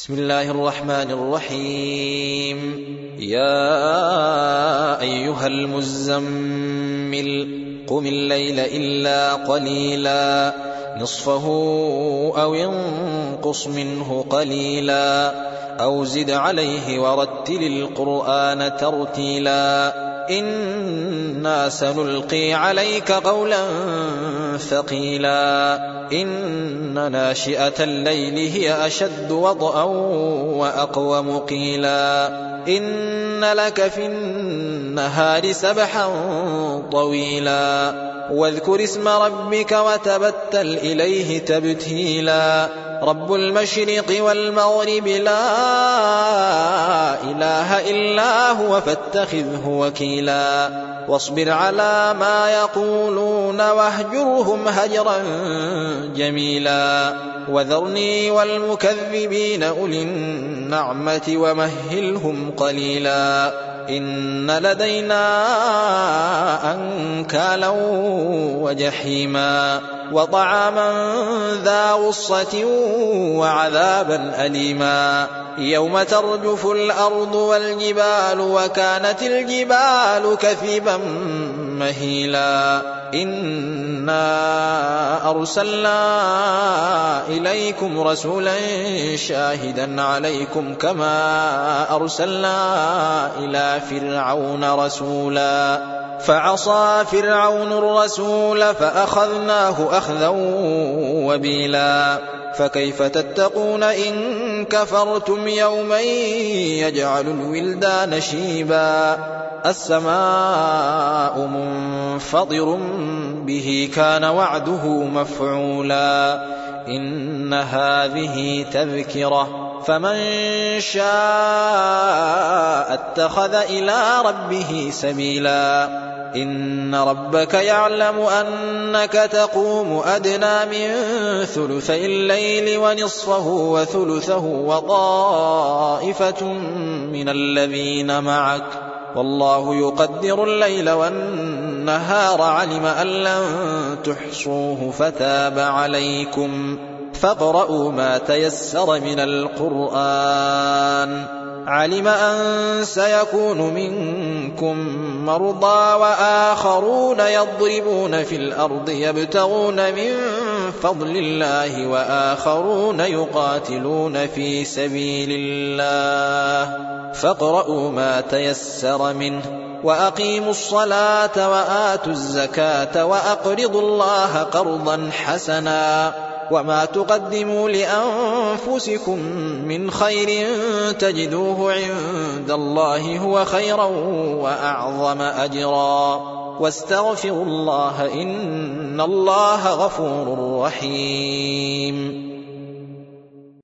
بسم الله الرحمن الرحيم. يا أيها المزمل قم الليل إلا قليلا نصفه أو ينقص منه قليلا أو زد عليه ورتل القرآن ترتيلا إنا سنلقي عليك قولا ثقيلا إن ناشئة الليل هي أشد وطئا وأقوم قيلا إن لك في النهار سبحا طويلا واذكر اسم ربك وتبتل إليه تبتيلا رب المشرق والمغرب لا إله إلا هو فاتخذه وكيلا واصبر على ما يقولون واهجرهم هجرا جميلا وذرني والمكذبين أولي النعمة ومهلهم قليلا إن لدينا أنكالا وجحيما وطعاما ذا غصة وعذابا أليما يوم ترجف الأرض والجبال وكانت الجبال كثيبا مهيلا إنا أرسلنا إليكم رسولا شاهدا عليكم كما أرسلنا إلى فرعون رسولا فعصى فرعون الرسول فأخذناه أخذا وبيلا فكيف تتقون إن كفرتم يوما يجعل الولدان شيبا السماء منفطر به كان وعده مفعولا إن هذه تذكرة فمن شاء اتخذ إلى ربه سبيلا إن ربك يعلم أنك تقوم أدنى من ثلثي الليل ونصفه وثلثه وطائفة من الذين معك والله يقدر الليل والنهار علم أن لن تحصوه فتاب عليكم فاقرؤوا ما تيسر من القرآن علم أن سيكون منكم مرضى وآخرون يضربون في الأرض يبتغون من فضل الله وآخرون يقاتلون في سبيل الله فاقرؤوا ما تيسر منه وأقيموا الصلاة وآتوا الزكاة وأقرضوا الله قرضا حسنا وما تقدموا لأنفسكم من خير تجدوه عند الله هو خيرا وأعظم أجرا واستغفروا الله إن الله غفور رحيم.